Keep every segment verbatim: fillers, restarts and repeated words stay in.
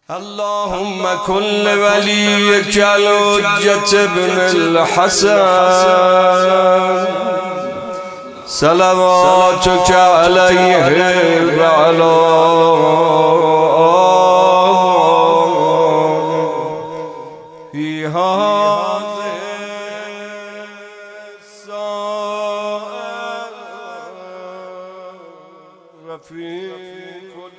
اللهم كل وليك الحجة ابن الحسن صلواتك عليه وعلى في هذه الساعة وفي كل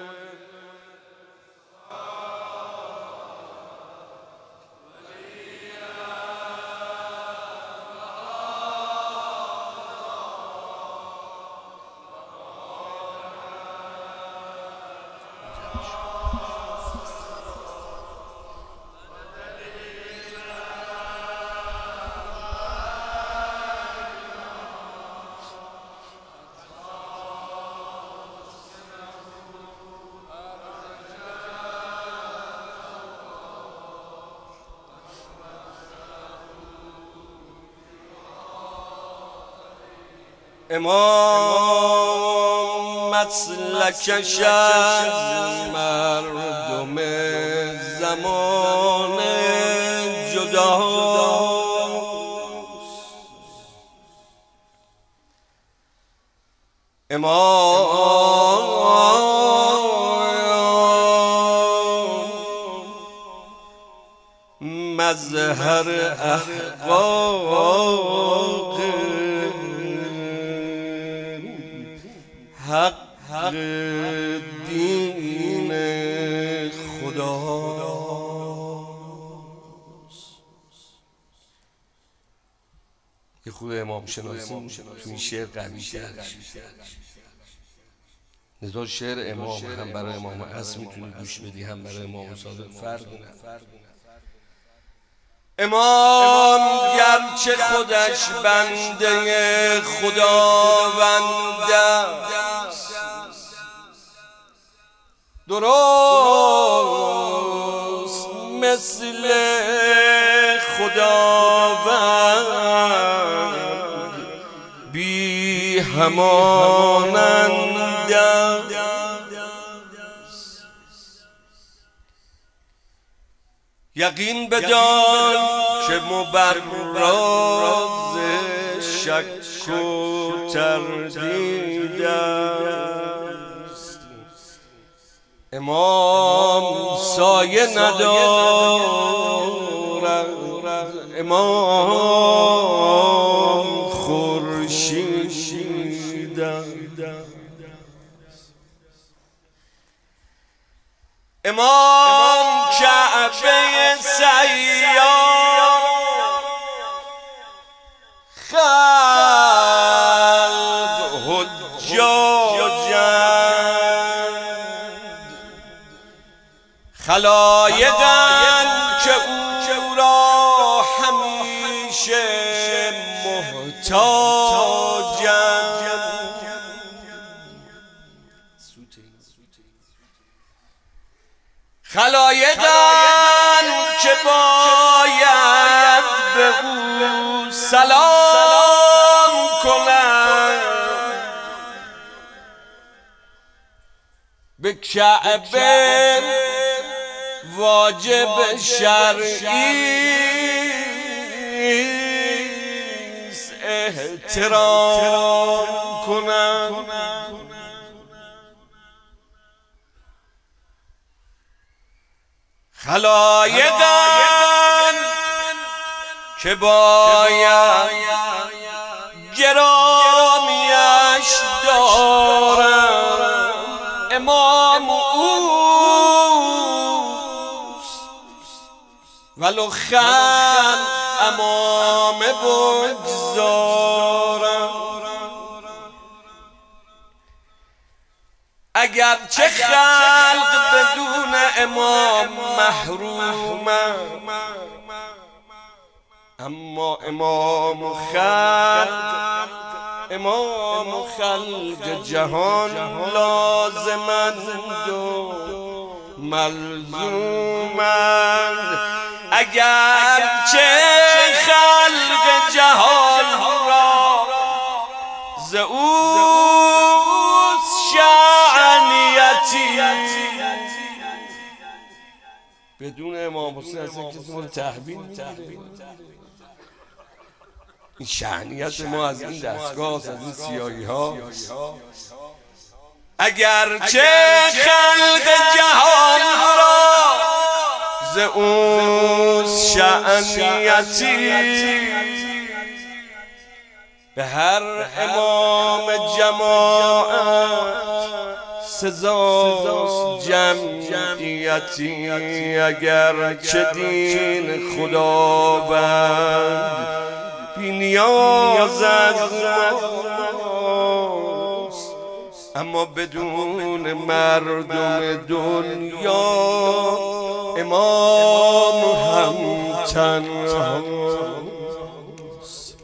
امام مسلکش از مردم زمان جداست. امام مظهر احقاق حق دین خداست. یه خود امام شناسی تو این شعر قوی تر نزار شعر امام هم برای امام اصل میتونی گوش بدی هم برای امام صادق فرق نه. امام گرچه خودش بنده خداونده درست مثل خداوند بی هماننده. یقین بدان که مبرز شک و تردید است. امام سایه ندارد، امام خورشید است. امام کعبه سیار خلق حجاجند، خلایقند که او را همیشه محتاجند. خلایقند که باید به او سلام کنند، به کعبه واجب شرعی است احترام کنند. خلایقند که باید گرامیش دارند، امام اوست ولو خلق امام بگذارند. اگر چه خلق بدون امام محرومند، اما امام و خلق امام و خلق جهان لازمند و ملزومند. اگر چه خلق جهان را ز اوست شأنیتی، بدون امام حسین اصلا کسی ما رو تحویل میگیره. این شأنیت ما از این دستگاه، از این سیاهی ها. اگرچه خلق جهان را ز اوست شأنیتی، به هر امام جماعت سزاست جمعیتی. اگرچه دین خداوند بی نیاز از ماست، اما بدون مردم دنیا امام هم تنهاست.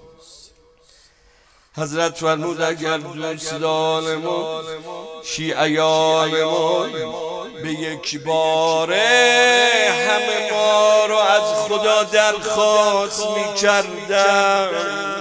حضرت فرمود اگر دوستانمون شیعیانمون به یک باره همه ما رو از خدا درخواست می کردن،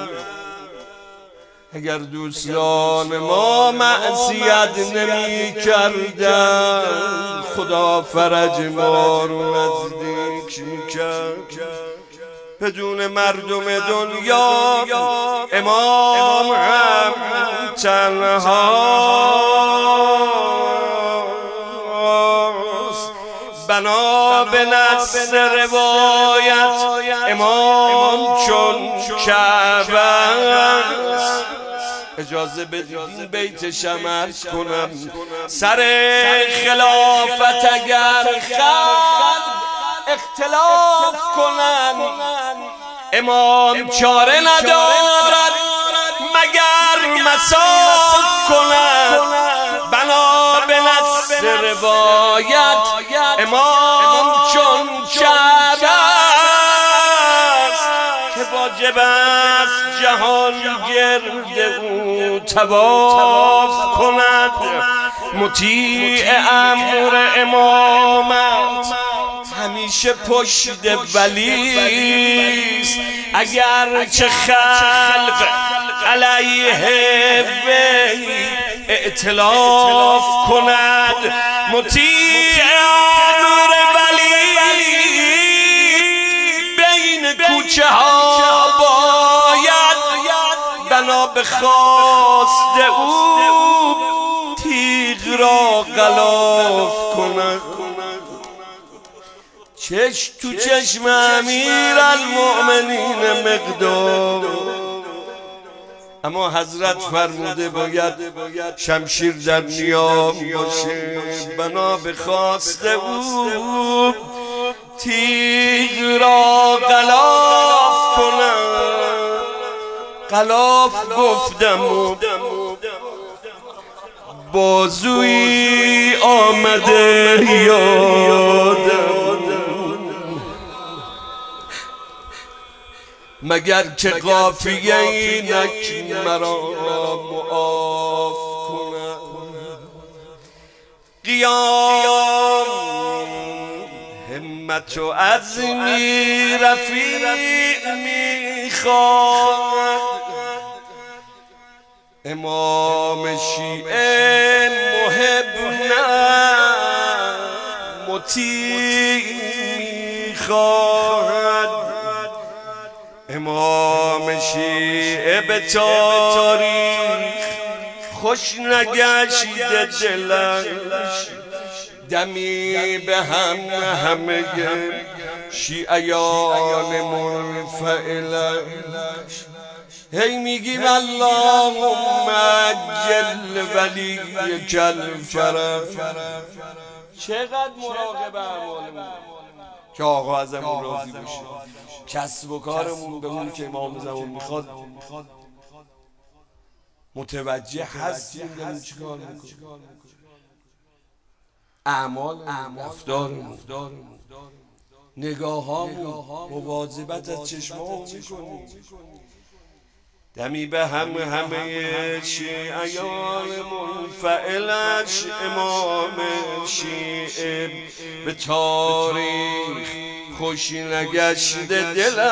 اگر دوستان ما معصیت نمی کردن، خدا فرج ما رو نزدیک می کرد. بدون مردم دنیا امام هم تنهاست. بنا به نص روایت امام چون کعبه است. اجازه بدید این بیت شمس کنم. سر خلافت اگر خلق اختلاف کنن، امام چاره ندارد مگر مساف کنن. بنا به نص روایت امام چون کعبه است که واجب است جهان گرد او طواف کند. مطیع امر امامت همیشه پشت ولیست، اگر چه خلق علیه وی ائتلاف کند. مطیع امر ولی بین کوچه ها باید بنا به خواست او تیغ را غلاف کند. چشم تو چشم امیر المؤمنین مقدار، اما حضرت فرموده باید شمشیر در نیام باشه. بنا به خواست او تیغ را غلاف کنم. غلاف گفتم و بازوی آمده یادم، مگر که قافیه اینک مرا معاف کنم. قیام همت و عزمی رفیع میخواد. امام شیعه محب نه مطیع میخواد. امام شیعه به تاریخ خوش نگشته دلش، دمی به هم همه شیعیان منفعلش. هی میگیم اللهم عجل ولی کل فرج. چقدر مراقب اعمالمون که آقا ازمون راضی بشه، کسب و کارمون به اون که امام زمان میخواد متوجه هستیم داریم چیکار میکنیم. اعمال رفتارمون نگاهامون مواظبت از چشمامون میکنیم. دمی به هم همه شیعیان منفعلش امام شیعه به تاریخ خوش نگشته دلش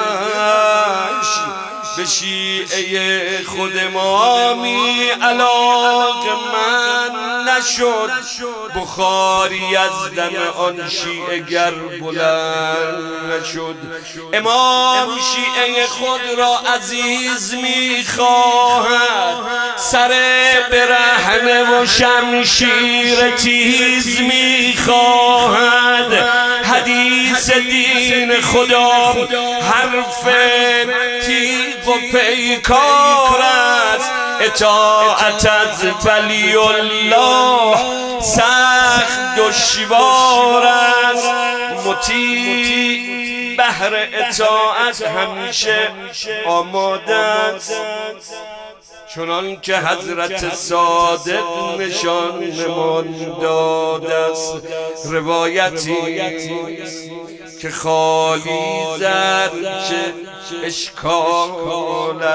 به شیعه خود امامی علاقه من نشد. بخاری از دم آن شیعه گر بلند نشد. امام شیعه خود را عزیز میخواهد، سر برهنه و شمشیر تیز میخواهد. حدیث دین خدا حرف تیغ و پیکار است. اطاعت از ولی الله سخت دشوار است. مطیع بهر اطاعت همیشه آماده است، چنان که حضرت صادق نشانمان داده است. روایتی که خالی زرچه اشکال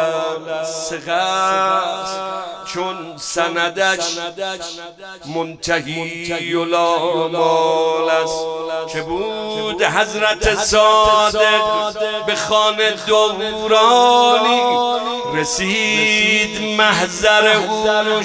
است، چون سندش منتهی الامال است. که بود حضرت صادق به خانه دورانی، رسید محضر او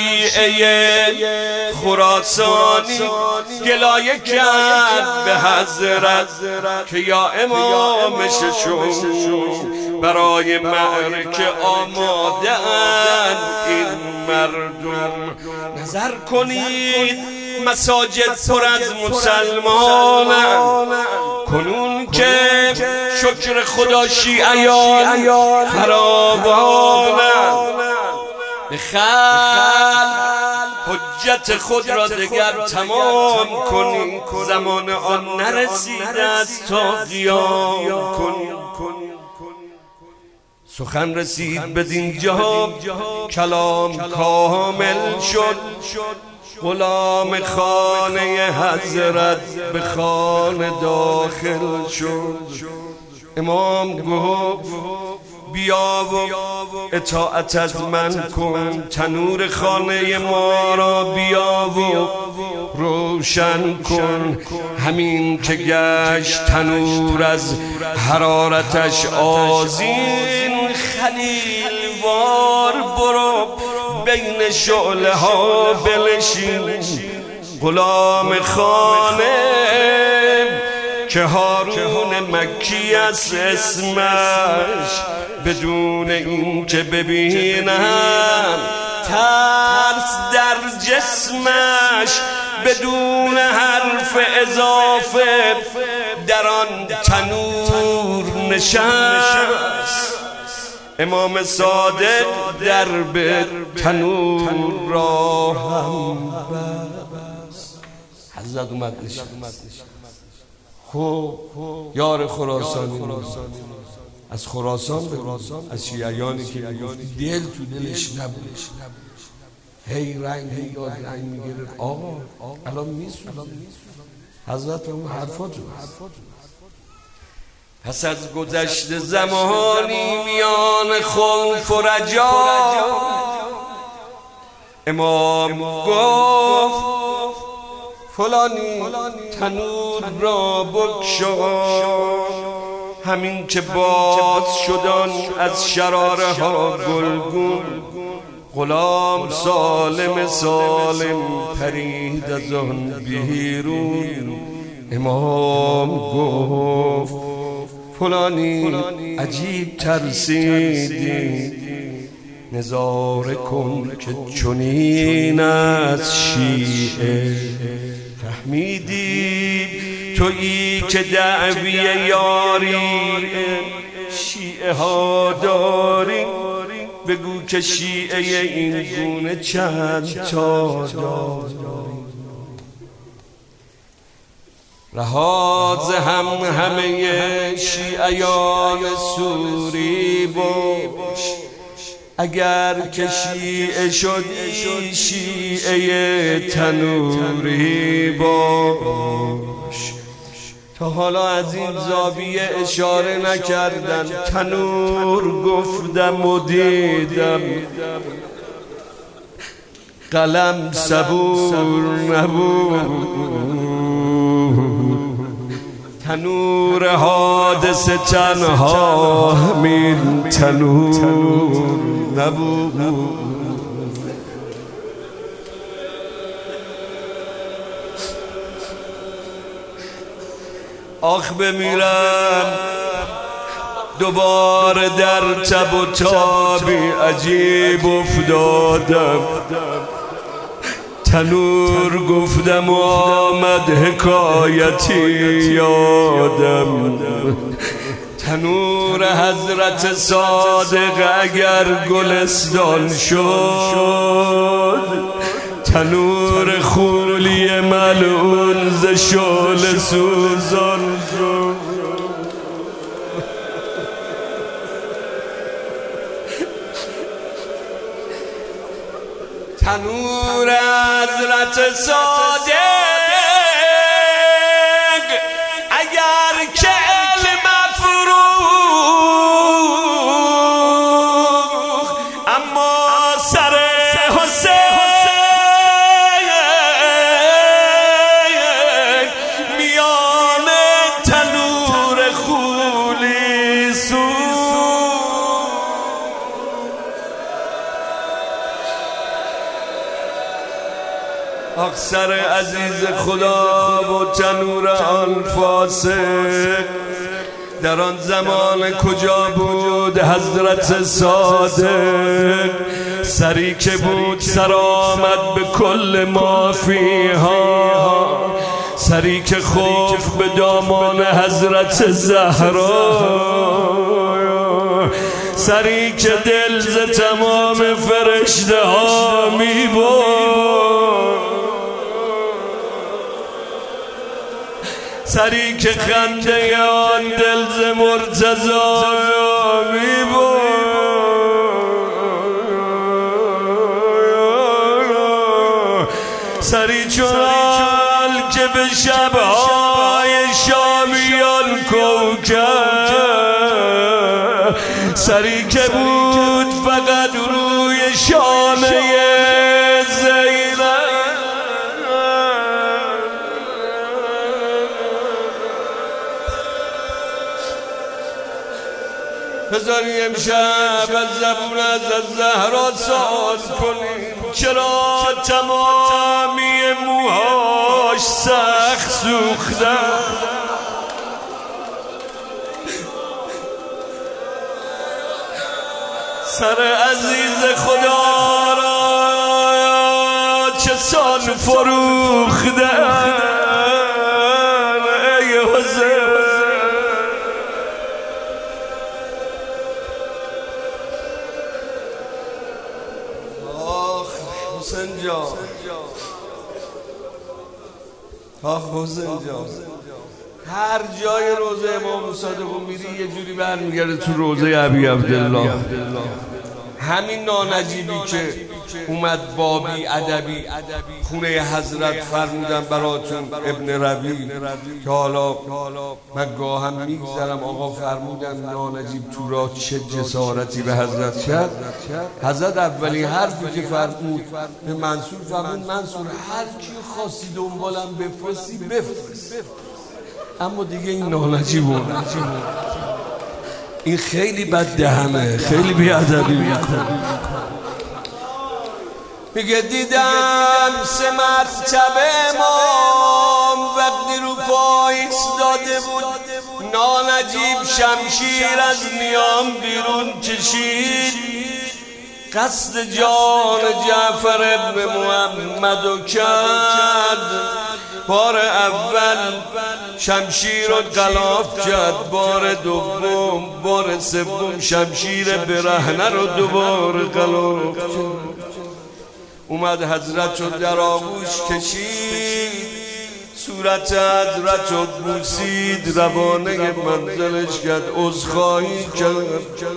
شیعه خراسانی. گلایه کرد به حضرت که یا امام ششم، برای معرکه آماده اند این مردم. نظر کنید مساجد پر از مسلمانند، کنون که شکر خدا شیعیان فراوانند. به خلق حجت خود را دگر تمام کنید، زمان آن نرسیده است تا قیام کنید. سخن رسید بدین جا کلام کامل شد. غلام خانه حضرت به خانه داخل شد. امام گفت بیا و اطاعت از من کن، تنور خانه ما را بیا و روشن کن. همین که گشت تنور از حرارتش آذین، خلیل وار برو بین شعله ها بنشین. غلام خانه که هارون مکی است اسمش، بدون این که ببینم ترس در جسمش، بدون حرف اضافه در آن تنور نشست. امام صادق در به تنور را هم بست. حضرت اومد نشست. خب یار خراسانی از خراسان بگو، از شیعیانی که دل تو دلش نبود، هی رنگ هی یاد رنگ میگرفت. آقا الان میسوزه. حضرت اون حرفاتو پس از گذشت زمانی میان خوف و رجا، امام گفت فلانی تنور را بگشا. همین که باز شدن از شراره ها گلگون، غلام سالم سالم پرید از آن بیرون. امام گفت فلانی عجیب ترسیدی، نظاره کن که چنین از شیعه فهمیدی. تویی که دعوی یاری شیعه ها داری، بگو که شیعه این گونه چند تا داری. رهاز هم همه شیعیان سوری باش، اگر که شیعه شدی شیعه تنوری باش. تا حالا از این زاویه اشاره نکردن، تنور گفتم و دیدم، قلم صبور نبود. تنور حادثه تنها همین تنور نبود. آخ بمیرم دوباره در تب و تابی عجیب افتادم. تنور گفتم و آمد حکایتی یادم. تنور حضرت صادق اگر گلستان شد، تنور خولی ملعون ز شعله سوزان شد. تنور حضرت صادق اگر که علم فروخ، اما سر حسین میان تنور خولی سوخت. آخ سر عزیز خدا و تنور آن فاسق، در آن زمان کجا بود حضرت صادق؟ سری که بود سر آمد به کل مافیها، سری که خوف به دامان حضرت زهرا، سری که دل ز تمام فرشته ها می برد، سری که خنده آن دل ز مرتضی می برد، سری چنان که به شبهای شامیان کوکب، سری که بود فقط روی شانه زینب. بذاری امشب از زبون از زهرا ساز کنیم، چرا تمامی موهاش سخت سوختن. سر عزیز خدا را چه سان فروختن. ای حسین حسین جان، آخ حسین جان، هر جای روزه امام صادق میری یه جوری برمیگرده تو روزه ابی عبدالله. همین نانجیبی که اومد بابی ادبی خونه حضرت فرمودن براتون ابن ربی، که حالا من گاهم میگذرم آقا فرمودن نانجیب تو راه چه جسارتی به حضرت کرد. حضرت اولی حرفی که فرمود به منصور فرمود منصور هر کی خواستی دنبالم بفرستی بفرست، اما دیگه این نانجیب بود. این خیلی بد دهنه، خیلی بیادبی میکنه. میگه دیدم سه مرتبه امام وقتی رو پای ایستاده بود، نانجیب شمشیر از نیام بیرون کشید، قصد جان جعفر ابن محمد کرد. بار اول شمشیر رو غلاف کرد، بار دوم بار سوم شمشیر برهنه رو دوباره غلاف کرد. اومد حضرت رو در آغوش کشید، صورت حضرت رو بوسید، روانه منزلش کرد، عذرخواهی کرد.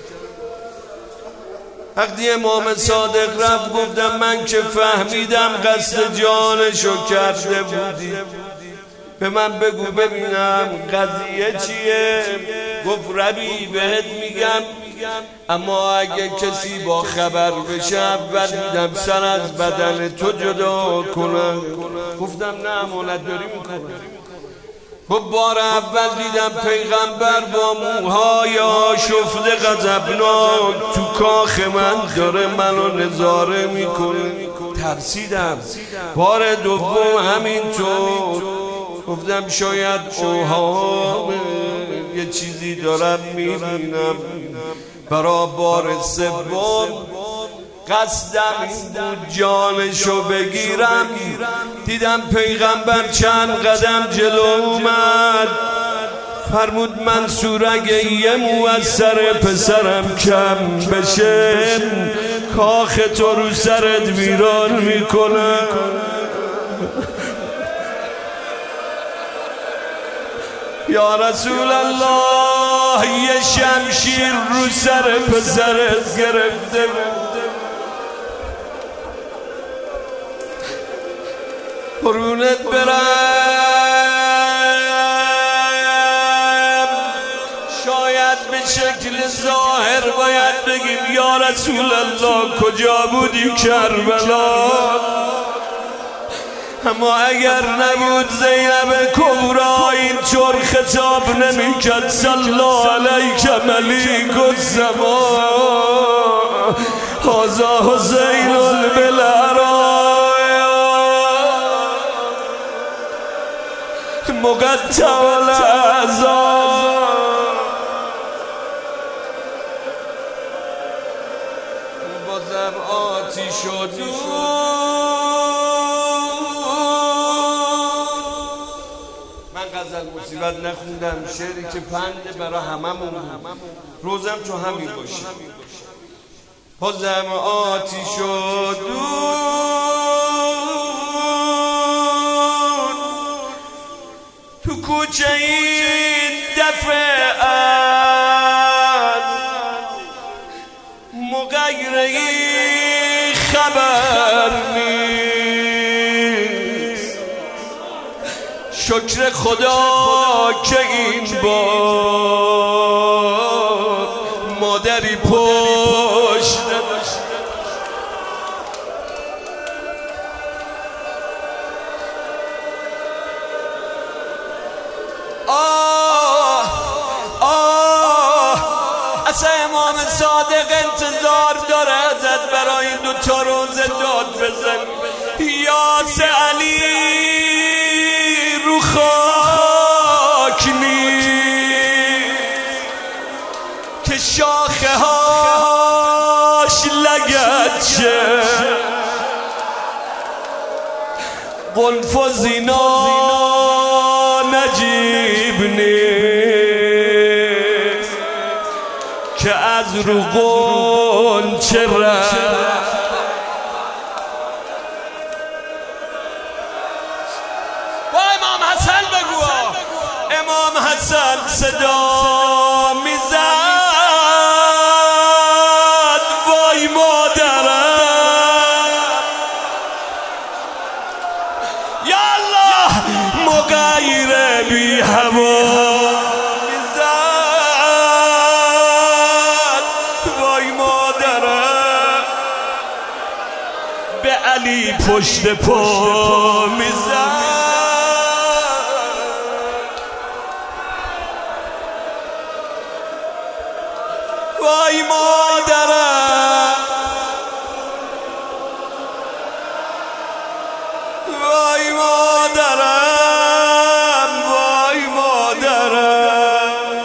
وقتی امام صادق رفت گفتم من که فهمیدم قصد جانشو کرده بودی، به من بگو ببینم قضیه چیه. گفت ربی بهت میگم، اما اگه کسی با خبر بشه اول میدم سر از بدن تو جدا کنم. گفتم نه امانت داری میکنم. خب بار اول دیدم پیغمبر با موهای آشفته غضبناک تو کاخ من داره منو نظاره میکنه. ترسیدم. بار دوم همینطور گفتم شاید اوهام یه چیزی دارم میبینم. برا بار سوم قصدم این بود جانشو بگیرم. دیدم پیغمبر چند قدم جلو اومد، فرمود منصور اگه یه مو از سر پسرم کم بشه کاخ تو رو سرت ویران میکنه. یا رسول الله یه شمشیر رو سر پسرت گرفته قربونت برم. شاید به شکل ظاهر باید بگیم یا رسول الله کجا بودی کربلا، اما اگر نبود زینب کبرا اینطور خطاب نمیکرد صلی علیک ملیک الزمان هذا حسین بالعرایا مقطع الاعضاء. بازم آتیش و دود. غزل مصیبت نخوندم، شعری که پنده برای هممون روزم تو همین باشه. بازم آتیش و دود تو کوچه این دفعه از مغیره خبر نیست. شکر خدا که این بار مادری پشت آه آه اصلا امام صادق انتظار داره ازت برای این دوتا روزه داد بزن. یاس علی رو خاک نیست که شاخه هاش لگد شه قلف و زینا نجیب نیست که از رو غنچه رفت. امام حسن صدا میزد وای مادرم یا الله مغیر بی هوا میزد وای مادرم به علی پشت پا میزد وای مادرم وای مادرم وای مادرم.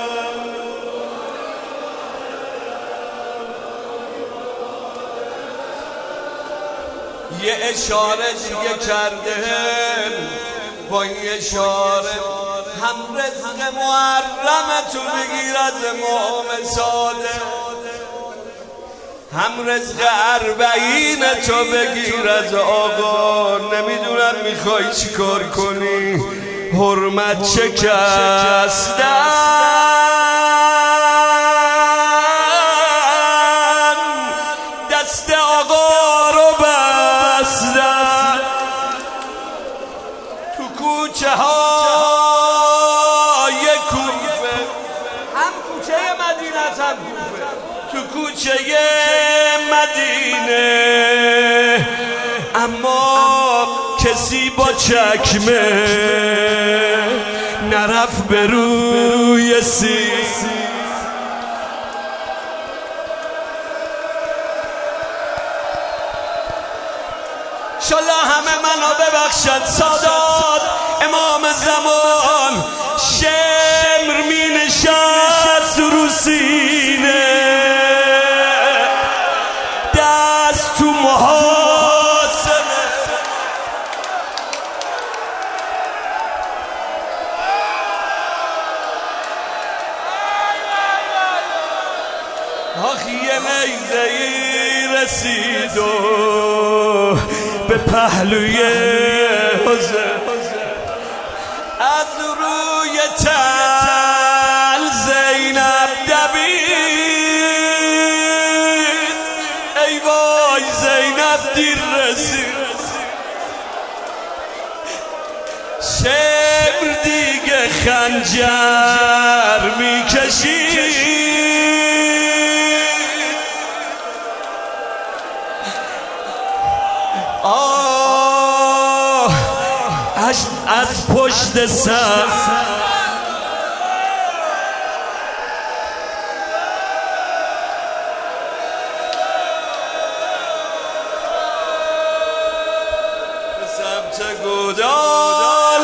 یه اشاره دیگه کرده با این اشاره هم رزق محرمتو بگیر از امام صادق، هم رزق اربعین تو بگیر از آقا. نمیدونم میخوای چی کار کنی، حرمت شکستن دست آقا رو بستن تو کوچه های کوفه، هم کوچه مدینه هم کوفه، تو کوچه مدینه اما کسی با چکمه نرف به روی سی شالله همه منو ببخشد سادات امام زمان شمر می نشست رو سینه دست تو محاسنه آخی یه نیزه ای رسید و به پهلوی حسین از روی تل زینب دوید ای وای زینب دیر رسید شمر دیگه خنجر میکشید آه از پشت صف به سمت گودال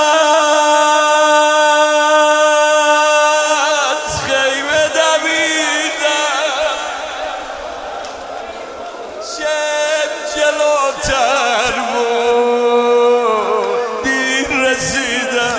از خیمه دویدم شب جلوتر بود دیر رسیدم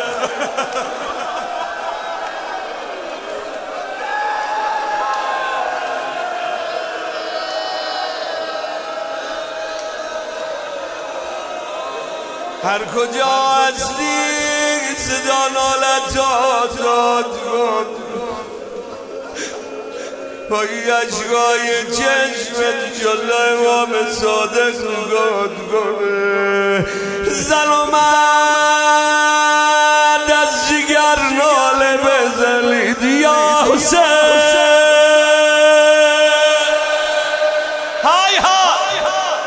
هر کجا هستی صدا نالت داد داد داد پایی اشکای چشمت جلو امام صادق گاد گاده زن و مرد از جگر ناله بزنید یا حسین های های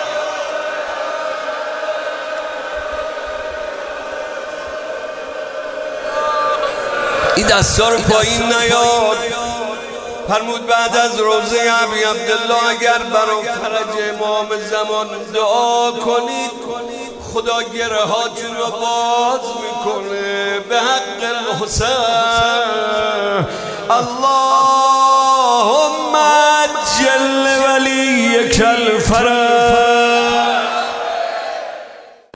این دستا رو پایین نیاد فرمود بعد از روزه ابی عبدالله اگر برای فرج امام زمان دعا کنید خدا گره هاتون رو باز میکنه به حق الحسین اللهم عجل ولیک الفرج